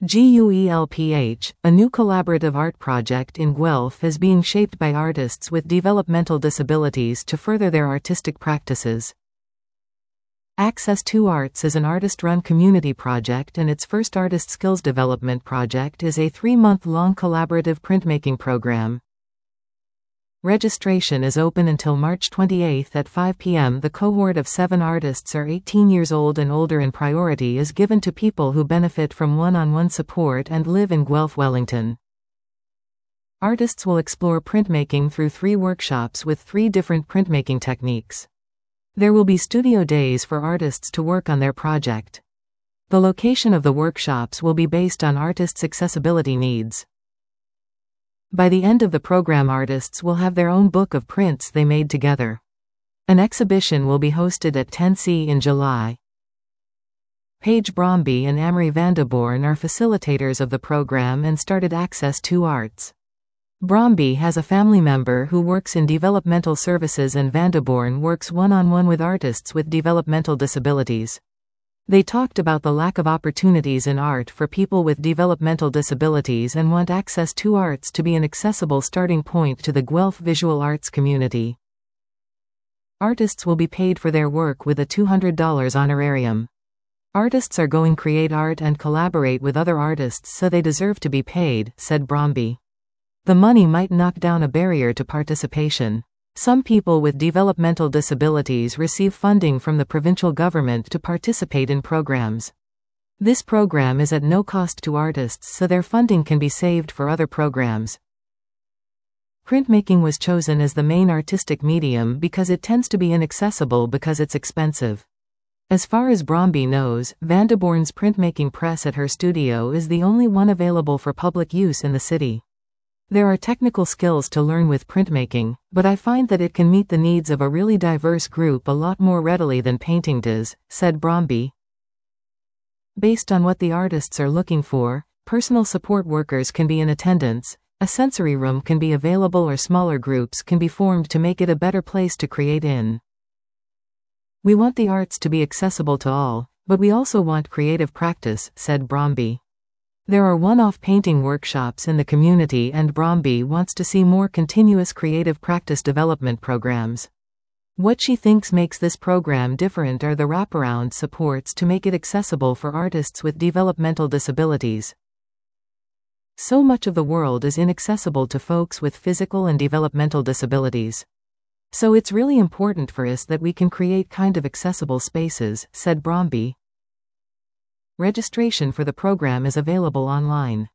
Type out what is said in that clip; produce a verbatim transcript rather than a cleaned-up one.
GUELPH, a new collaborative art project in Guelph, is being shaped by artists with developmental disabilities to further their artistic practices. Access to Arts is an artist-run community project, and its first artist skills development project is a three-month-long collaborative printmaking program. Registration is open until March twenty-eighth at five p m The cohort of seven artists are eighteen years old and older, and priority is given to people who benefit from one-on-one support and live in Guelph, Wellington. Artists will explore printmaking through three workshops with three different printmaking techniques. There will be studio days for artists to work on their project. The location of the workshops will be based on artists' accessibility needs. By the end of the program, artists will have their own book of prints they made together. An exhibition will be hosted at ten C in July. Paige Bromby and Amory Vandeborn are facilitators of the program and started Access to Arts. Bromby has a family member who works in developmental services, and Vandeborn works one-on-one with artists with developmental disabilities. They talked about the lack of opportunities in art for people with developmental disabilities and want Access to Arts to be an accessible starting point to the Guelph visual arts community. Artists will be paid for their work with a two hundred dollars honorarium. Artists are going to create art and collaborate with other artists, so they deserve to be paid, said Bromby. The money might knock down a barrier to participation. Some people with developmental disabilities receive funding from the provincial government to participate in programs. This program is at no cost to artists, so their funding can be saved for other programs. Printmaking was chosen as the main artistic medium because it tends to be inaccessible because it's expensive. As far as Bromby knows, Vandeborn's printmaking press at her studio is the only one available for public use in the city. There are technical skills to learn with printmaking, but I find that it can meet the needs of a really diverse group a lot more readily than painting does, said Bromby. Based on what the artists are looking for, personal support workers can be in attendance, a sensory room can be available, or smaller groups can be formed to make it a better place to create in. We want the arts to be accessible to all, but we also want creative practice, said Bromby. There are one-off painting workshops in the community, and Bromby wants to see more continuous creative practice development programs. What she thinks makes this program different are the wraparound supports to make it accessible for artists with developmental disabilities. So much of the world is inaccessible to folks with physical and developmental disabilities. So it's really important for us that we can create kind of accessible spaces, said Bromby. Registration for the program is available online.